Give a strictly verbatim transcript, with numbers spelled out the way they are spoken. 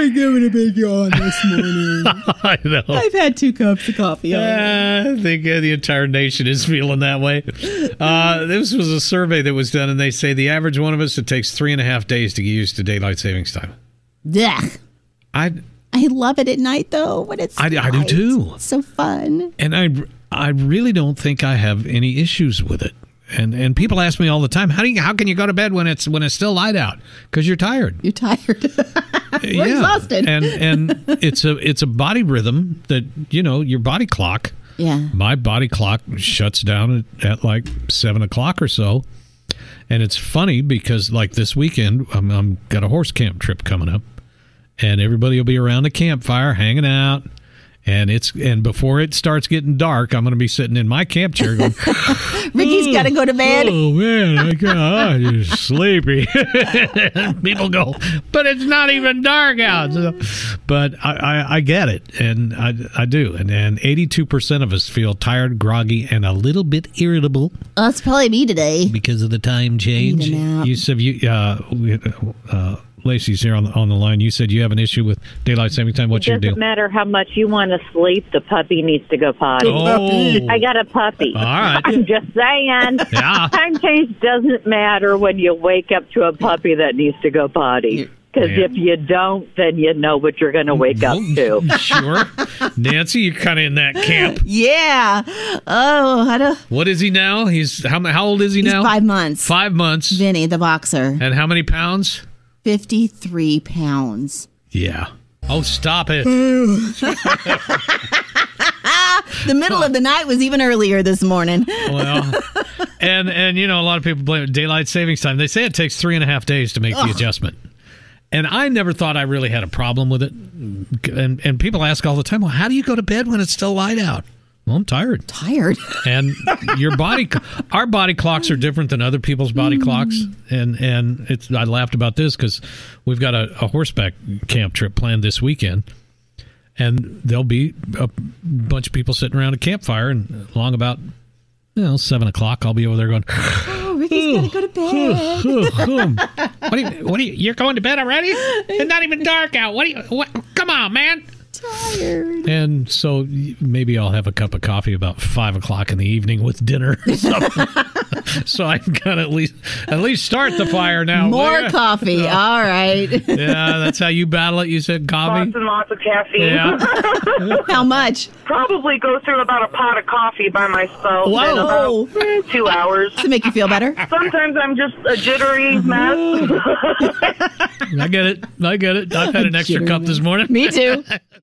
really giving a big yawn this morning. I know. I've had two cups of coffee. Uh, I think uh, the entire nation is feeling that way. Uh, this was a survey that was done, and they say the average one of us, it takes three and a half days to get used to daylight savings time. Yeah. I I love it at night, though, when it's I, I do, light. too. It's so fun. And I, I really don't think I have any issues with it. And and people ask me all the time, how do you, how can you go to bed when it's when it's still light out? Because you're tired. You're tired. We're yeah. exhausted. and and it's a it's a body rhythm that, you know, your body clock. Yeah. My body clock shuts down at, at like seven o'clock or so. And it's funny because like this weekend, I'm, I'm got a horse camp trip coming up, and everybody will be around the campfire hanging out. And it's and before it starts getting dark, I'm going to be sitting in my camp chair going, Ricky's oh, got to go to bed. Oh, man, I got, I'm just sleepy. People go, but it's not even dark out. So, but I, I, I get it, and I, I do. And, and eighty-two percent of us feel tired, groggy, and a little bit irritable. Oh, that's probably me today. Because of the time change. Need a nap. You said you, uh, we, uh, Lacey's here on the, on the line. You said you have an issue with daylight saving time. What's it your deal? doesn't matter how much you want to sleep. The puppy needs to go potty. Oh. I got a puppy. All right. I'm just saying. Yeah. Time change doesn't matter when you wake up to a puppy that needs to go potty. Because Yeah. if you don't, then you know what you're going to wake up to. Sure. Nancy, you're kind of in that camp. Yeah. Oh, I don't. What is he now? He's how how old is he He's now? five months. Five months. Vinny, the boxer. And how many pounds? fifty-three pounds. Yeah. Oh, stop it. The middle of the night was even earlier this morning. Well, and, and you know, a lot of people blame it daylight savings time. They say it takes three and a half days to make Ugh. the adjustment. And I never thought I really had a problem with it. And, and people ask all the time, well, how do you go to bed when it's still light out? Well, I'm tired. Tired. And your body, our body clocks are different than other people's body clocks. And and it's I laughed about this because we've got a, a horseback camp trip planned this weekend, and there'll be a bunch of people sitting around a campfire, and along about you know seven o'clock, I'll be over there going, Oh, Ricky's got to go to bed. what are you? What are you? You're going to bed already? It's not even dark out. What are you? What? Come on, man. Tired. And so maybe I'll have a cup of coffee about five o'clock in the evening with dinner or something. So I can kind of at least at least start the fire now. More Yeah. coffee. All right. Yeah, that's how you battle it. You said coffee. Lots and lots of caffeine. Yeah. How much? Probably go through about a pot of coffee by myself Whoa. in about eh, two hours. To make you feel better? Sometimes I'm just a jittery mess. I get it. I get it. I've had an extra cup this morning. Me too.